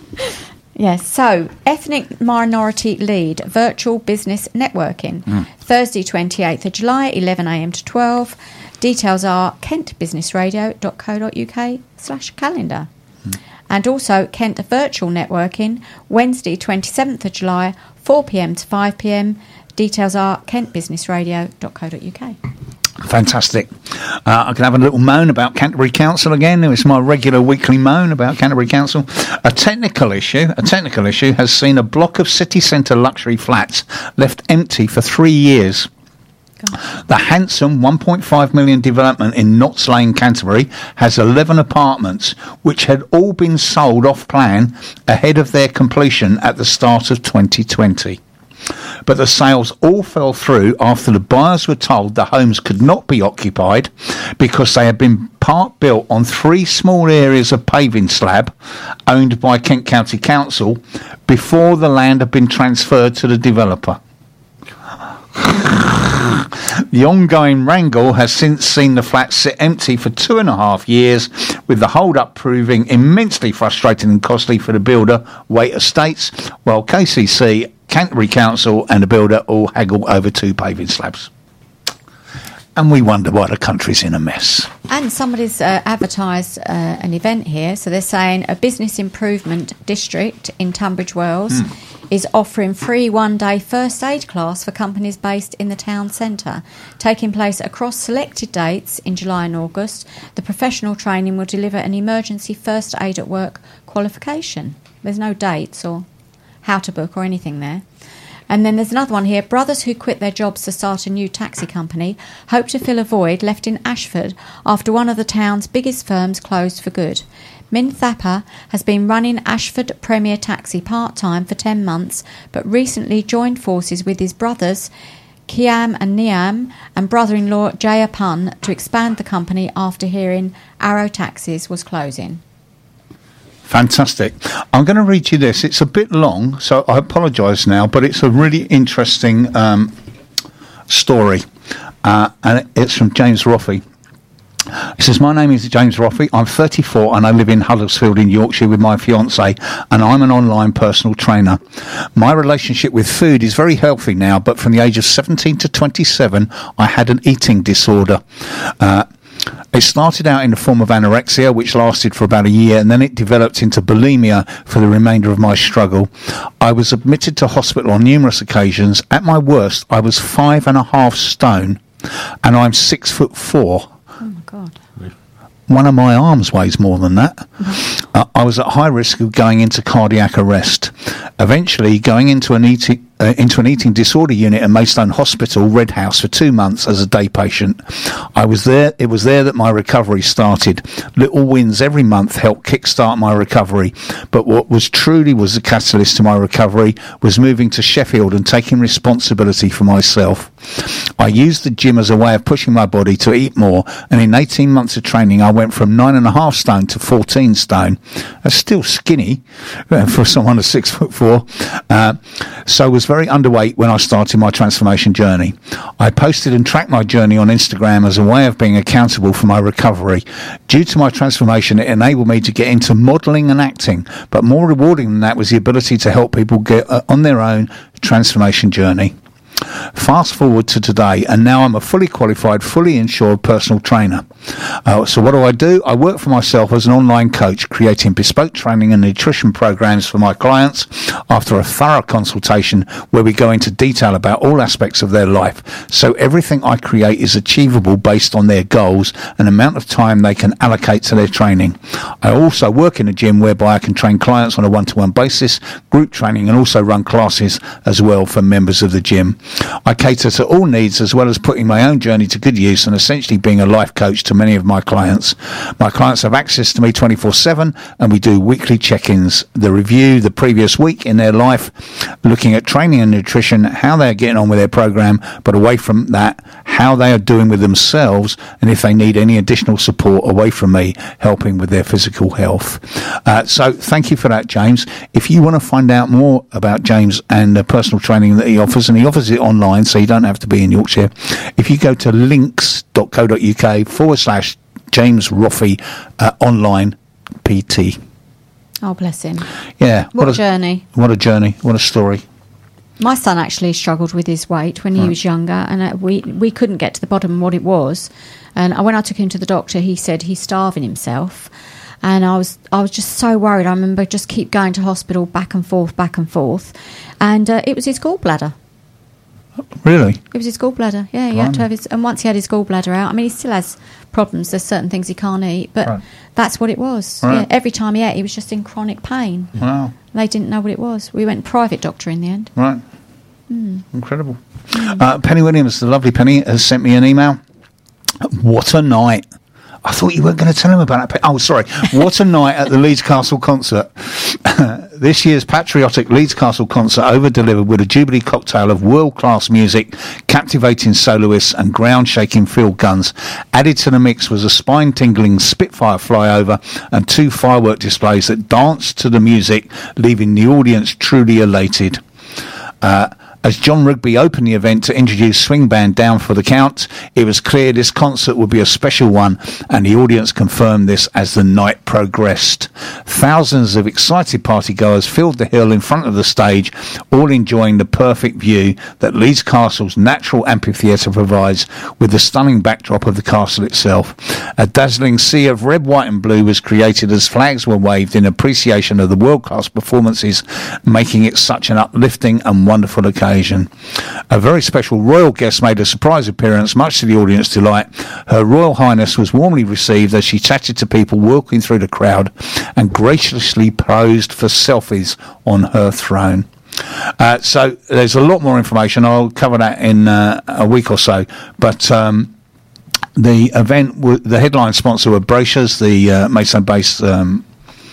Yes, so ethnic minority lead virtual business networking. Thursday, twenty-eighth of July, eleven a m to twelve. Details are kent business radio dot co dot u k slash calendar. And also Kent Virtual Networking, Wednesday, twenty-seventh of July, four p m to five p m. Details are kent business radio dot co dot u k. Fantastic. Uh, I can have a little moan about Canterbury Council again. It's my regular weekly moan about Canterbury Council. A technical issue, a technical issue has seen a block of city centre luxury flats left empty for three years. The handsome one point five million development in Notts Lane, Canterbury, has eleven apartments which had all been sold off plan ahead of their completion at the start of twenty twenty. But the sales all fell through after the buyers were told the homes could not be occupied because they had been part built on three small areas of paving slab owned by Kent County Council before the land had been transferred to the developer. The ongoing wrangle has since seen the flat sit empty for two and a half years, with the hold-up proving immensely frustrating and costly for the builder, Waite Estates, while K C C, Canterbury Council and the builder all haggle over two paving slabs. And we wonder why the country's in a mess. And somebody's uh, advertised uh, an event here. So they're saying a business improvement district in Tunbridge Wells is offering free one-day first aid class for companies based in the town centre. Taking place across selected dates in July and August, the professional training will deliver an emergency first aid at work qualification. There's no dates or how to book or anything there. And then there's another one here. Brothers who quit their jobs to start a new taxi company hope to fill a void left in Ashford after one of the town's biggest firms closed for good. Min Thapa has been running Ashford Premier Taxi part-time for ten months, but recently joined forces with his brothers Kiam and Niam and brother-in-law Jayapan to expand the company after hearing Arrow Taxis was closing. Fantastic. I'm going to read you this. It's a bit long, so I apologise now, but it's a really interesting um, story. Uh, and it's from James Roffey. It says, my name is James Roffey. I'm thirty-four and I live in Huddersfield in Yorkshire with my fiancée, and I'm an online personal trainer. My relationship with food is very healthy now, but from the age of seventeen to twenty-seven, I had an eating disorder. Uh, It started out in the form of anorexia, which lasted for about a year, and then it developed into bulimia for the remainder of my struggle. I was admitted to hospital on numerous occasions. At my worst, I was five and a half stone, and I'm six foot four. Oh, my God. One of my arms weighs more than that. Mm-hmm. Uh, I was at high risk of going into cardiac arrest. Eventually, going into an eating uh, into an eating disorder unit at Maidstone Hospital, Red House, for two months as a day patient. I was there. It was there that my recovery started. Little wins every month helped kickstart my recovery. But what was truly was the catalyst to my recovery was moving to Sheffield and taking responsibility for myself. I used the gym as a way of pushing my body to eat more, and in eighteen months of training, I went from nine and a half stone to fourteen stone. That's still skinny uh, for someone of six foot four. Uh, so was very underweight when I started my transformation journey. I posted and tracked my journey on Instagram as a way of being accountable for my recovery. Due to my transformation, it enabled me to get into modelling and acting, but more rewarding than that was the ability to help people get uh, on their own transformation journey. Fast forward to today, and now I'm a fully qualified, fully insured personal trainer. Uh, so what do I do? I work for myself as an online coach, creating bespoke training and nutrition programs for my clients after a thorough consultation where we go into detail about all aspects of their life. So everything I create is achievable based on their goals and amount of time they can allocate to their training. I also work in a gym whereby I can train clients on a one-to-one basis, group training, and also run classes as well for members of the gym. I cater to all needs, as well as putting my own journey to good use and essentially being a life coach to many of my clients. My clients have access to me twenty-four seven, and we do weekly check-ins, the review the previous week in their life, looking at training and nutrition, how they're getting on with their program, but away from that, how they are doing with themselves, and if they need any additional support away from me, helping with their physical health. Uh, so thank you for that, James. If you want to find out more about James and the personal training that he offers, and he offers it online, so you don't have to be in Yorkshire, if you go to links.co.uk forward slash James Roffey uh, online P T. Oh, bless him. Yeah. What, what a, a journey. What a journey. What a story. My son actually struggled with his weight when he right. was younger, and uh, we, we couldn't get to the bottom of what it was. And when I took him to the doctor, he said he's starving himself. And I was I was just so worried. I remember just keep going to hospital back and forth, back and forth. And uh, it was his gallbladder. Really? It was his gallbladder, yeah. He had to have his, and once he had his gallbladder out, I mean, he still has problems. There's certain things he can't eat, but right. that's what it was. Right. Yeah, every time he ate, he was just in chronic pain. Wow. They didn't know what it was. We went private doctor in the end. Right. Mm. Incredible. Mm. Uh, Penny Williams, the lovely Penny, has sent me an email. What a night. I thought you weren't going to tell him about that. Oh, sorry. What a night at the Leeds Castle concert. This year's patriotic Leeds Castle concert over-delivered with a Jubilee cocktail of world-class music, captivating soloists and ground-shaking field guns. Added to the mix was a spine-tingling Spitfire flyover and two firework displays that danced to the music, leaving the audience truly elated. Uh, As John Rigby opened the event to introduce Swing Band Down for the Count, it was clear this concert would be a special one, and the audience confirmed this as the night progressed. Thousands of excited partygoers filled the hill in front of the stage, all enjoying the perfect view that Leeds Castle's natural amphitheatre provides, with the stunning backdrop of the castle itself. A dazzling sea of red, white and blue was created as flags were waved in appreciation of the world-class performances, making it such an uplifting and wonderful occasion. A very special royal guest made a surprise appearance, much to the audience's delight. Her Royal Highness was warmly received as she chatted to people walking through the crowd and graciously posed for selfies on her throne. Uh, so there's a lot more information. I'll cover that in uh, a week or so. But um, the event, w- the headline sponsor were Brochures, the uh, Maidstone-based um,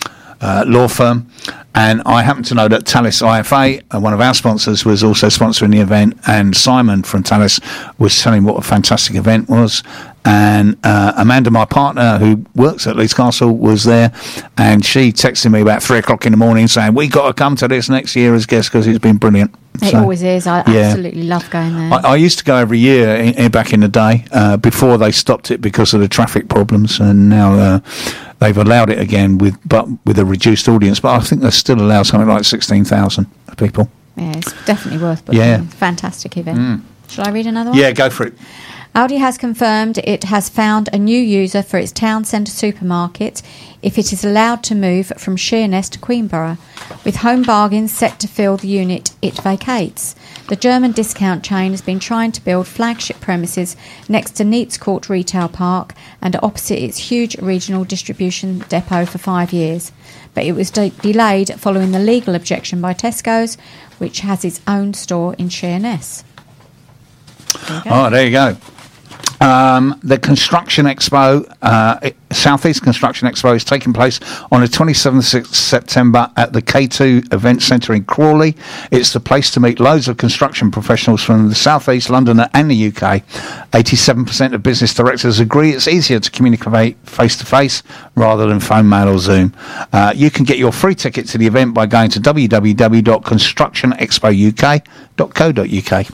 uh, law firm. And I happen to know that Talis I F A, uh, one of our sponsors, was also sponsoring the event. And Simon from Talis was telling what a fantastic event was. And uh, Amanda, my partner, who works at Leeds Castle, was there. And she texted me about three o'clock in the morning saying, we got to come to this next year as guests because it's been brilliant. It so, always is. I yeah. absolutely love going there. I, I used to go every year in, in, back in the day uh, before they stopped it because of the traffic problems. And now uh, they've allowed it again with but with a reduced audience. But I think they still allow something like sixteen thousand people. Yeah, it's definitely worth booking. Yeah. Fantastic event. Mm. Shall I read another one? Yeah, go for it. Aldi has confirmed it has found a new user for its town centre supermarket if it is allowed to move from Sheerness to Queenborough. With Home Bargains set to fill the unit it vacates. The German discount chain has been trying to build flagship premises next to Neats Court Retail Park and opposite its huge regional distribution depot for five years. But it was de- delayed following the legal objection by Tesco's, which has its own store in Sheerness. There you go. Oh, there you go. Um, the Construction Expo, uh, Southeast Construction Expo, is taking place on the twenty-seventh of September at the K two Event Centre in Crawley. It's the place to meet loads of construction professionals from the Southeast, London and the U K. eighty-seven percent of business directors agree it's easier to communicate face-to-face rather than phone, mail or Zoom. Uh, you can get your free ticket to the event by going to w w w dot construction expo u k dot co dot u k.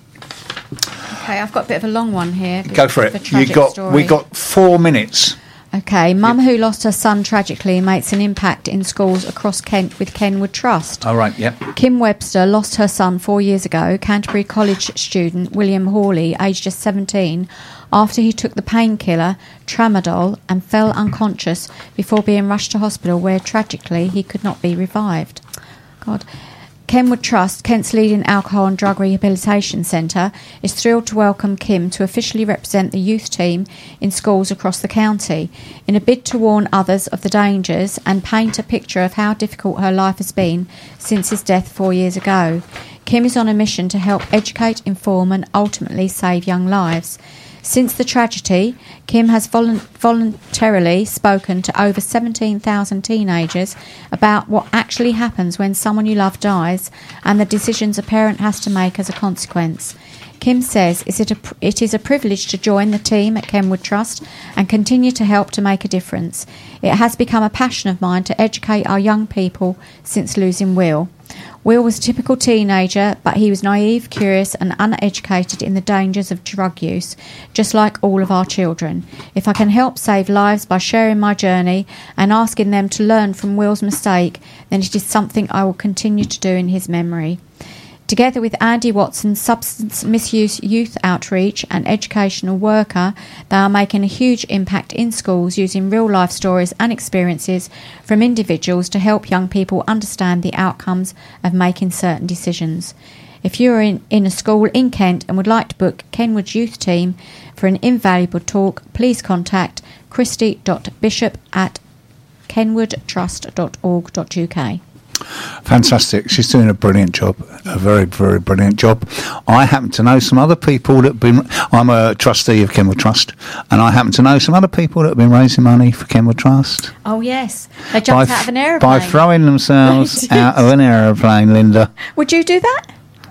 Okay, I've got a bit of a long one here. Go for it. You got. We got four minutes. Okay, mum who lost her son tragically makes an impact in schools across Kent with Kenwood Trust. All right. Yeah. Kim Webster lost her son four years ago. Canterbury College student William Hawley, aged just seventeen, after he took the painkiller Tramadol and fell unconscious before being rushed to hospital, where tragically he could not be revived. God. Kenwood Trust, Kent's leading alcohol and drug rehabilitation centre, is thrilled to welcome Kim to officially represent the youth team in schools across the county, in a bid to warn others of the dangers and paint a picture of how difficult her life has been since his death four years ago. Kim is on a mission to help educate, inform and ultimately save young lives. Since the tragedy, Kim has volu- voluntarily spoken to over seventeen thousand teenagers about what actually happens when someone you love dies and the decisions a parent has to make as a consequence. Kim says is it, a, it is a privilege to join the team at Kenwood Trust and continue to help to make a difference. It has become a passion of mine to educate our young people since losing Will. Will was a typical teenager, but he was naive, curious and uneducated in the dangers of drug use, just like all of our children. If I can help save lives by sharing my journey and asking them to learn from Will's mistake, then it is something I will continue to do in his memory. Together with Andy Watson, substance misuse youth outreach and educational worker, they are making a huge impact in schools using real-life stories and experiences from individuals to help young people understand the outcomes of making certain decisions. If you are in, in a school in Kent and would like to book Kenwood's youth team for an invaluable talk, please contact christy dot bishop at kenwood trust dot org dot u k. Fantastic. She's doing a brilliant job. A very, very brilliant job. I happen to know some other people that have been... I'm a trustee of Kenwood Trust, and I happen to know some other people that have been raising money for Kenwood Trust. Oh, yes. They jumped by, out of an aeroplane. By throwing themselves out of an aeroplane, Linda. Would you do that?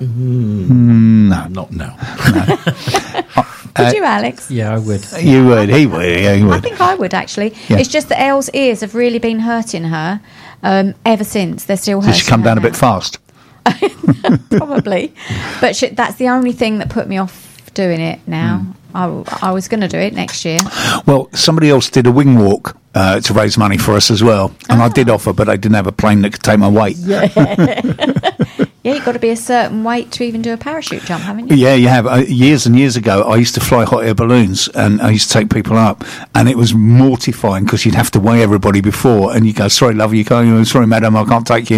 Mm, no. Not now. No. Would Uh, you, Alex? Yeah, I would. You would. He would. Yeah, he would. I think I would, actually. Yeah. It's just that Elle's ears have really been hurting her um, ever since. They're still hurting Did she come her down a now. bit fast? Probably. But sh- that's the only thing that put me off doing it now. Mm. I, I was going to do it next year. Well, somebody else did a wing walk uh, to raise money for us as well. And oh. I did offer, but I didn't have a plane that could take my weight. Yeah. Yeah, you've got to be a certain weight to even do a parachute jump, haven't you? Yeah, you have. Uh, years and years ago, I used to fly hot air balloons, and I used to take people up, and it was mortifying because you'd have to weigh everybody before, and you go, sorry, love, you can't, sorry, madam, I can't take you.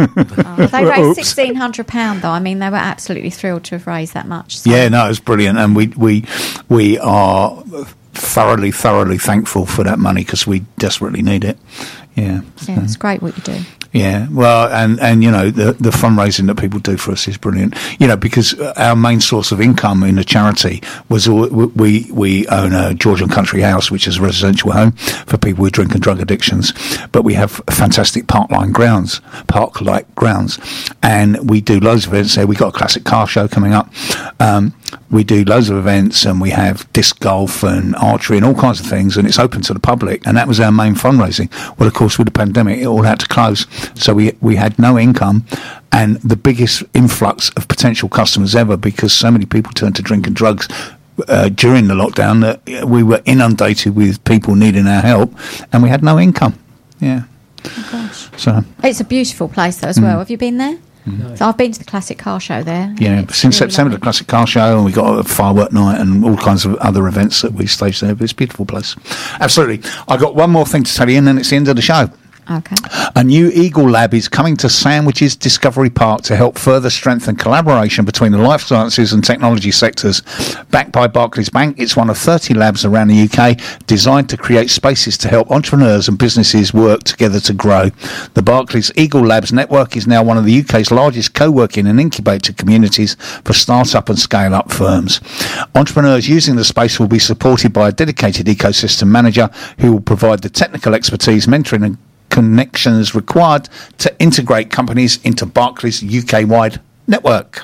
Oh, they raised sixteen hundred pounds, though. I mean, they were absolutely thrilled to have raised that much. So. Yeah, no, it was brilliant, and we, we, we are thoroughly, thoroughly thankful for that money because we desperately need it. Yeah. So. Yeah, it's great what you do. Yeah, well, and, and you know, the, the fundraising that people do for us is brilliant. You know, because our main source of income in the charity was all, we we own a Georgian country house, which is a residential home for people with drink and drug addictions. But we have fantastic park-line grounds, park-like grounds, and we do loads of events there. We've got a classic car show coming up. Um, we do loads of events, and we have disc golf and archery and all kinds of things, and it's open to the public. And that was our main fundraising. Well, of course, with the pandemic, it all had to close. So we we had no income, and the biggest influx of potential customers ever because so many people turned to drink and drugs uh, during the lockdown that we were inundated with people needing our help, and we had no income. Yeah. Oh gosh. So it's a beautiful place though as well. Mm. Have you been there? Mm. So I've been to the classic car show there. Yeah, it's since really September, lovely. the classic car show, and we got a firework night and all kinds of other events that we staged there. But it's a beautiful place. Absolutely. I got one more thing to tell you, and then it's the end of the show. Okay. A new Eagle Lab is coming to Sandwiches Discovery Park to help further strengthen collaboration between the life sciences and technology sectors. Backed by Barclays Bank, it's one of thirty labs around the U K designed to create spaces to help entrepreneurs and businesses work together to grow. The Barclays Eagle Labs network is now one of the U K's largest co-working and incubator communities for start-up and scale-up firms. Entrepreneurs using the space will be supported by a dedicated ecosystem manager who will provide the technical expertise, mentoring and connections required to integrate companies into Barclays' U K-wide network.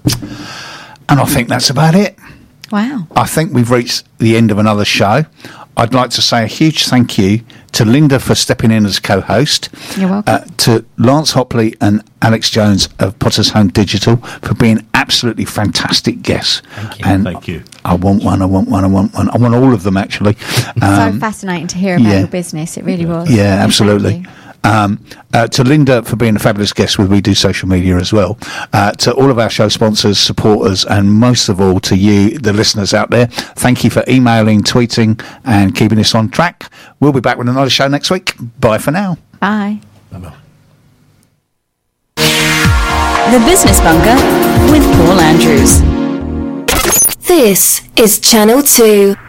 And I think that's about it. Wow. I think we've reached the end of another show. I'd like to say a huge thank you to Linda for stepping in as co-host. You're welcome. Uh, to Lance Hopley and Alex Jones of Potter's Home Digital for being absolutely fantastic guests. Thank you. And Thank you. I want one, I want one, I want one. I want all of them, actually. Um, so fascinating to hear about yeah. your business. It really was. Yeah, Thank absolutely. you. Um, uh, to Linda for being a fabulous guest with We Do Social Media as well. Uh, to all of our show sponsors, supporters, and most of all to you, the listeners out there, thank you for emailing, tweeting, and keeping us on track. We'll be back with another show next week. Bye for now. Bye. Bye-bye. The Business Bunker with Paul Andrews. This is Channel two.